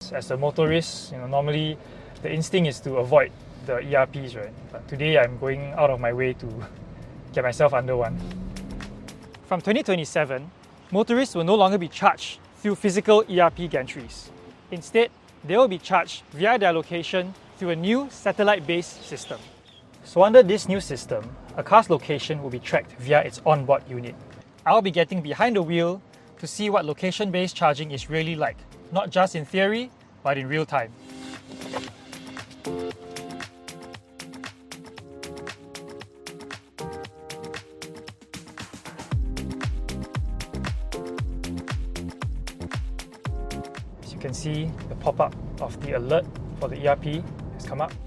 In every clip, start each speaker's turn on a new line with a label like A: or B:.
A: because as a motorist, normally the instinct is to avoid the ERPs, right? But today I'm going out of my way to get myself under one. From 2027, motorists will no longer be charged through physical ERP gantries. Instead, they will be charged via their location through a new satellite-based system. So under this new system, a car's location will be tracked via its onboard unit. I'll be getting behind the wheel to see what location-based charging is really like, not just in theory, but in real time. As you can see, the pop-up of the alert for the ERP has come up.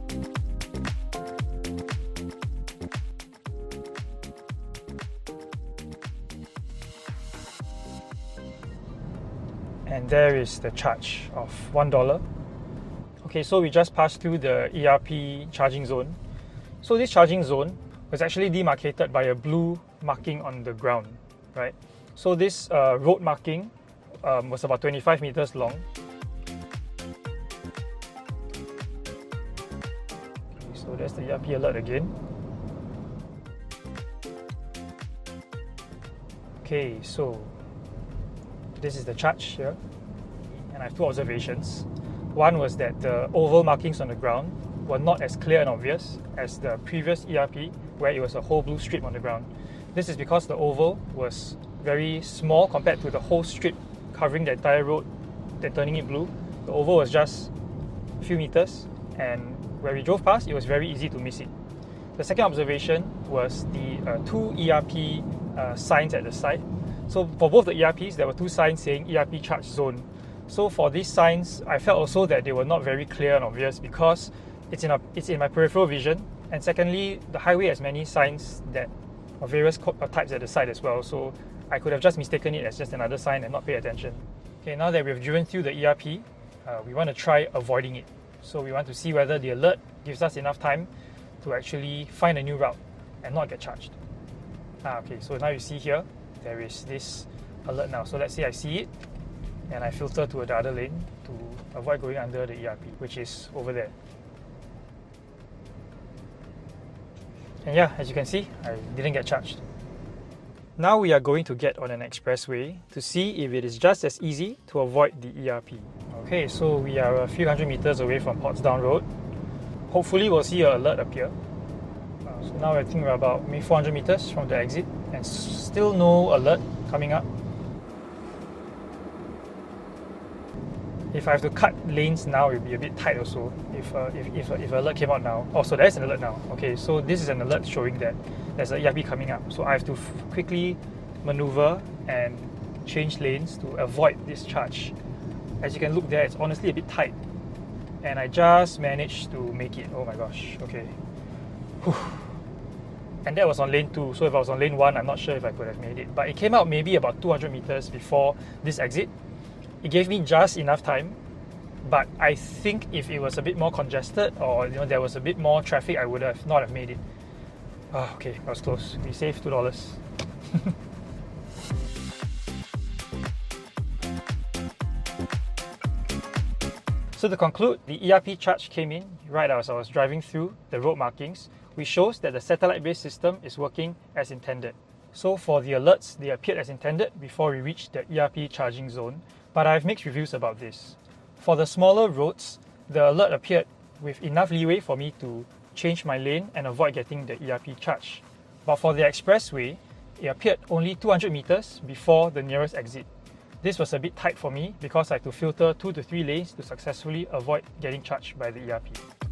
A: And there is the charge of $1. Okay, so we just passed through the ERP charging zone. So this charging zone was actually demarcated by a blue marking on the ground, right? So this road marking was about 25 meters long. Okay, so there's the ERP alert again. Okay, so this is the charge here, and I have two observations. One was that the oval markings on the ground were not as clear and obvious as the previous ERP, where it was a whole blue strip on the ground. This is because the oval was very small compared to the whole strip covering the entire road and turning it blue. The oval was just a few meters, and where we drove past, it was very easy to miss it. The second observation was the two ERP signs at the side. So for both the ERPs, there were two signs saying ERP charge zone. So for these signs, I felt also that they were not very clear and obvious because it's in my peripheral vision. And secondly, the highway has many signs that of various types at the side as well. So I could have just mistaken it as just another sign and not pay attention. Okay, now that we've driven through the ERP, we want to try avoiding it. So we want to see whether the alert gives us enough time to actually find a new route and not get charged. Okay, so now you see here, there is this alert now. So let's say I see it and I filter to the other lane to avoid going under the ERP, which is over there. And yeah, as you can see, I didn't get charged. Now we are going to get on an expressway to see if it is just as easy to avoid the ERP. Okay, so we are a few hundred meters away from Portsdown Road. Hopefully we'll see an alert appear. So now I think we're about maybe 400 meters from the exit and still no alert coming up. If I have to cut lanes now, it will be a bit tight also if an alert came out now. Oh, so there's an alert now. Okay, so this is an alert showing that there's an ERP coming up. So I have to quickly maneuver and change lanes to avoid this charge. As you can look there, it's honestly a bit tight. And I just managed to make it. Oh my gosh, okay. Whew. And that was on lane 2, so if I was on lane 1, I'm not sure if I could have made it. But it came out maybe about 200 meters before this exit. It gave me just enough time, but I think if it was a bit more congested or there was a bit more traffic, I would have not have made it. Oh, okay, that was close. We saved $2. So to conclude, the ERP charge came in right as I was driving through the road markings, which shows that the satellite-based system is working as intended. So for the alerts, they appeared as intended before we reached the ERP charging zone, but I have mixed reviews about this. For the smaller roads, the alert appeared with enough leeway for me to change my lane and avoid getting the ERP charge. But for the expressway, it appeared only 200 meters before the nearest exit. This was a bit tight for me because I had to filter 2 to 3 lanes to successfully avoid getting charged by the ERP.